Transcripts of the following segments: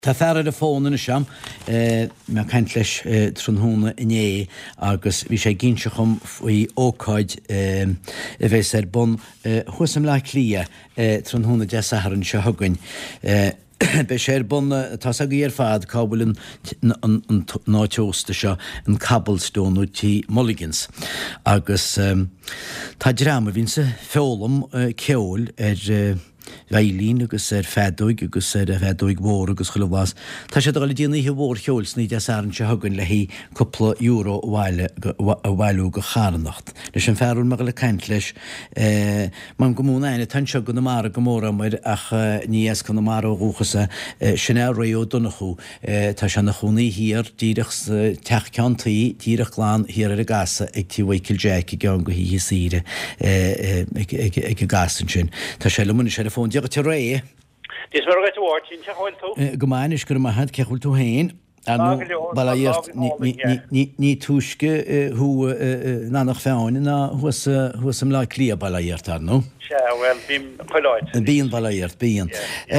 Tá fear a fón in seam me caiint leis trúna iné agus bhí sé ginse chum faoi ócáid a bheits bun thuasam le lia trúna de saharann se thugain. Be sé bun tá a ar fad cábfuil an náteosta seo an Cobblestone tí Mulligans. Agus tá drama bhín sa feolalam ceol Bhailín agus fedóig agus fedóig mhór agus chulhás. Tá sé gáil díana í bhór cheols ní de san se thugann le hí coppla euro bhhailú go charnacht. Leis an fearún me le caiint leis man go múna aine tan seo go na mar go móra mar ach níos go na mar óchasa sinna réo donachú tá se na chunaí hir díireach teachceantaí díireach lán hir a gasa ag tí bhaicil Jack i gan go hí síre ag gasan sin. Tá sé le muna sé fón deag te ré. Dis mar go bhhar sin te háil tú. Gomáis gur mahad cehfuil tú hain. Balaíart ní túisce thu nánach feáin na thuasam le clia balaíart ar nó? Se well bhím choláid. Bíon balaíart bíon.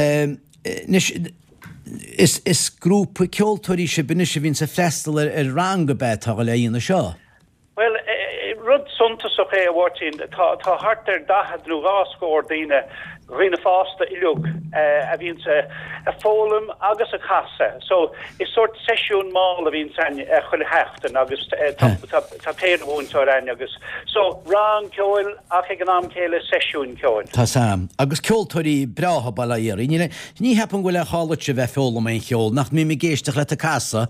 Is grúp ceoltóirí se bine se bhín sa freistal ar rang go beit tá le íonna seo? Well, rud suntas a ché bhhairtín tá hart ar dahad nú gáscóir daoine rinne fásta ilug a bhín a fólam agus a casa. So is sort sesiún mála bhín san chuil heachtain agus tá péirhún tá rain agus. So rang ceoil ach ag an am céile sesiún ceoil. Tá sam. Agus ceoltóirí bratha balaíar. Ní heapan gohfuil a chálaid se bheith fólam ein cheol nach mí géisteach le a casa.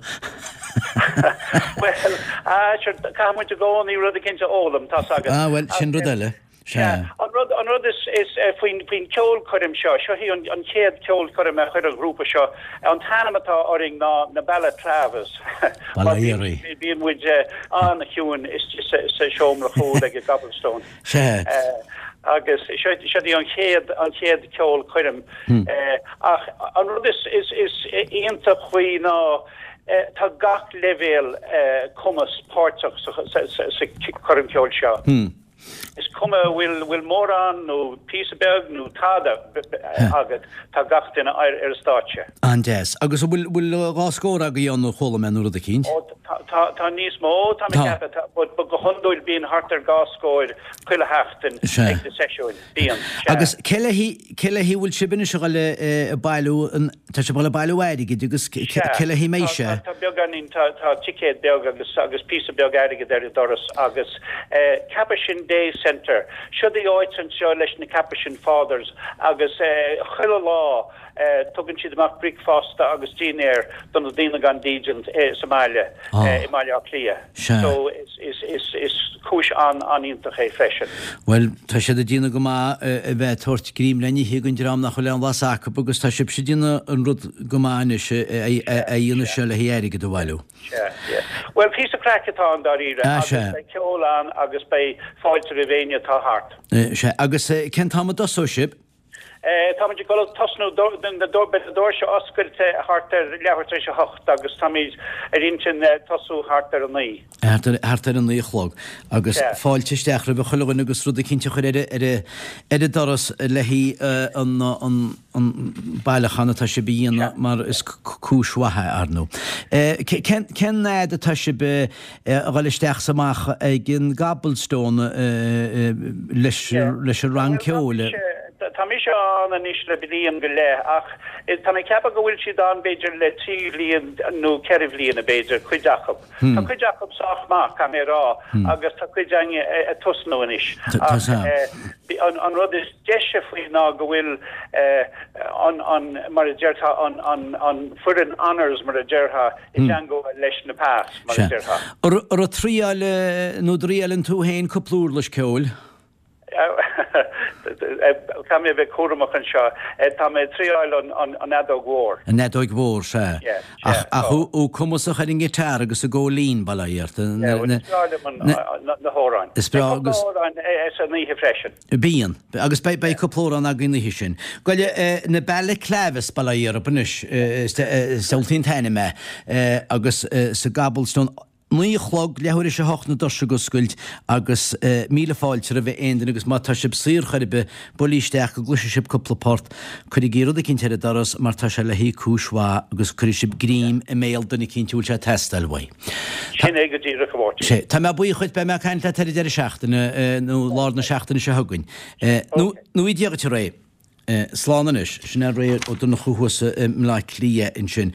Well, cámuid a gáin í rud a cinnte ólam tá sagan. Well, sin rud eile. An rud is faoin ceol chuirim seo hí an chéad ceol chuirim a chuir a grúpa seo an tanamatá oring na Balla Travis. Balaíorí. Bíon muid an hiún is sa seom le chód ag a Cobblestone. Agus sé an chéad ceol chuirim. Ach an rud is ionta chuí ná tá gach levéal cumas pártach sa chuirim ceol seo. Is cuma bhfuil mór an nó písabeg nó táda agad tá gachtain ar stáitse. An des. Agus bhfuil gáscóir a go dhéanú chola menú a cínt? Tá níos mó tá go hondúil bíon hartar gáscóir chuile heachtain ag de seisiúin bíon. Agus ceile hí bhfuil sibinne se le bailú tá se bhla bailú airige agus ceile hí méise. Tá beganín tá ticéad beag agus písabeg airige ar doras agus Capuchin Day Centre. Should the oits and show leis na Capuchin Fathers agus chuile lá tugann siad amach bric fásta agus tínéir don dtíine gan dígent Somália Imália Clia. So is cúis an ionintach é freisin. Well, tá sé a dína go má bheith tuairt grím lení higann dram nach chuile an bhasacha agus tá sib sé dína an rud gomáine a dhéana se le hiérige do bhhailú. Well, pís a cracatá an daríre agus ceolán agus bei fáilte rivéine tá hart. Agus cen tá dosó sib? Táid go tasnú den na dor se oscailte hartar lehairtar se hocht agus táid rintin tasú hartar an ní. Hartar an níchlog agus fáilteisteach ra chuin agus rud a cinnte chuir ar doras le hí an bailachanna tá se bíana mar is cúshathe arnú. Cen náid atá se be a gáilisteach samach ag gin Cobblestone leis a rang ceola. Tá mi an an isle bilíon go le ach tá mé cepa go bhfuil siad an beidir le 3 líon nó 4 líon a beidir chuideachab. Tá chuideachab sách má cha mé rá agus tá chuideange a tusnú an is. An rud is deise faoi ná go bhfuil an mar a deirtha an furin honors mar a deirtha i django leis na pás mar a deirtha. Ar a tríáil nó dríáil tú hain coplúr leis ceol? Kam bheith cuaach an seo tá mé tríáil an nedóg mhór. An nedóg mhór se. Ú cumasach ar an gitar agus a ggólín balaíart. Na hóráin. Is bra agus a níthe freisin. Bíon. Agus bei coplóran a gine sin. Goile na Balla Clavis balaíar a bunis Sultín Taine me agus sa Cobblestone nuí chlog lehuiir se hochna dosa go scuilt agus míle fáilte a bheith éan agus má tá sib sír chuirbe bolíisteach go gluise sib coplapát chuir géad a cinntead daras mar tá se le hí cúsá agus chuir sib grím i méil duna cinntiúil se testalhha. Tá me buí chuid be me caiint le idir seachtainna nó lá na seachtainna se thugann. nó í diagat ré. Slánanis sin réir ó duna chuhuasa le lia in sin.